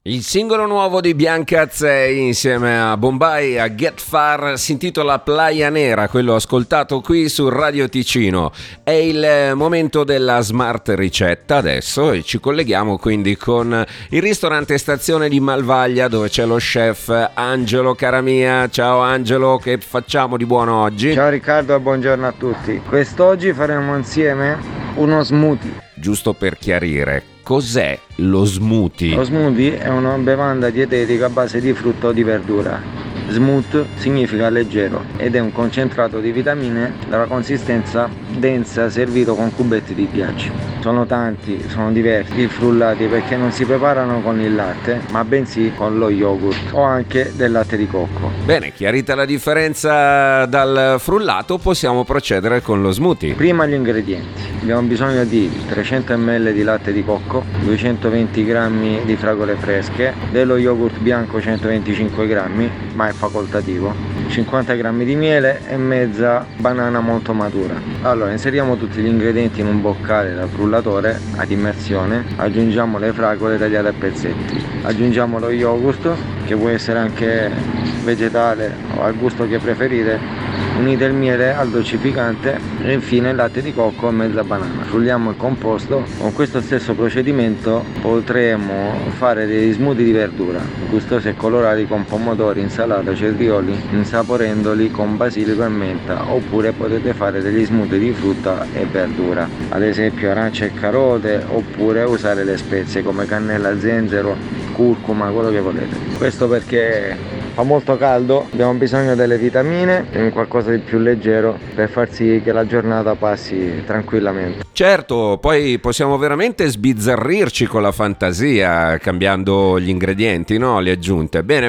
Il singolo nuovo di Bianca Azzei insieme a Bombay a Get Far si intitola Playa Nera, quello ascoltato qui su Radio Ticino. È il momento della smart ricetta adesso e ci colleghiamo quindi con il ristorante Stazione di Malvaglia dove c'è lo chef Angelo Caramia. Ciao Angelo, che facciamo di buono oggi? Ciao Riccardo e buongiorno a tutti. Quest'oggi faremo insieme uno smoothie. Giusto per chiarire, cos'è lo smoothie? Lo smoothie è una bevanda dietetica a base di frutta o di verdura. Smooth significa leggero ed è un concentrato di vitamine dalla consistenza densa servito con cubetti di ghiaccio. Sono tanti, sono diversi i frullati perché non si preparano con il latte ma bensì con lo yogurt o anche del latte di cocco. Bene, chiarita la differenza dal frullato, possiamo procedere con lo smoothie. Prima gli ingredienti. Abbiamo bisogno di 300 ml di latte di cocco, 220 g di fragole fresche, dello yogurt bianco 125 g, ma è facoltativo, 50 g di miele e mezza banana molto matura. Allora, inseriamo tutti gli ingredienti in un boccale da frullatore ad immersione, aggiungiamo le fragole tagliate a pezzetti, aggiungiamo lo yogurt, che può essere anche vegetale o al gusto che preferite, unite il miele al dolcificante e infine il latte di cocco e mezza banana. Frulliamo il composto. Con questo stesso procedimento potremo fare degli smoothie di verdura gustosi e colorati con pomodori, insalata, cetrioli, insaporendoli con basilico e menta, oppure potete fare degli smoothie di frutta e verdura, ad esempio arance e carote, oppure usare le spezie come cannella, zenzero, curcuma, quello che volete. Questo perché fa molto caldo, abbiamo bisogno delle vitamine e un qualcosa di più leggero per far sì che la giornata passi tranquillamente. Certo, poi possiamo veramente sbizzarrirci con la fantasia cambiando gli ingredienti, no? Le aggiunte. Bene.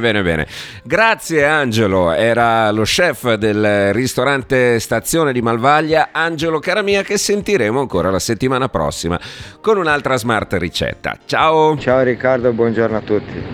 Grazie Angelo, era lo chef del ristorante Stazione di Malvaglia, Angelo Caramia, che sentiremo ancora la settimana prossima con un'altra smart ricetta. Ciao! Ciao Riccardo e buongiorno a tutti.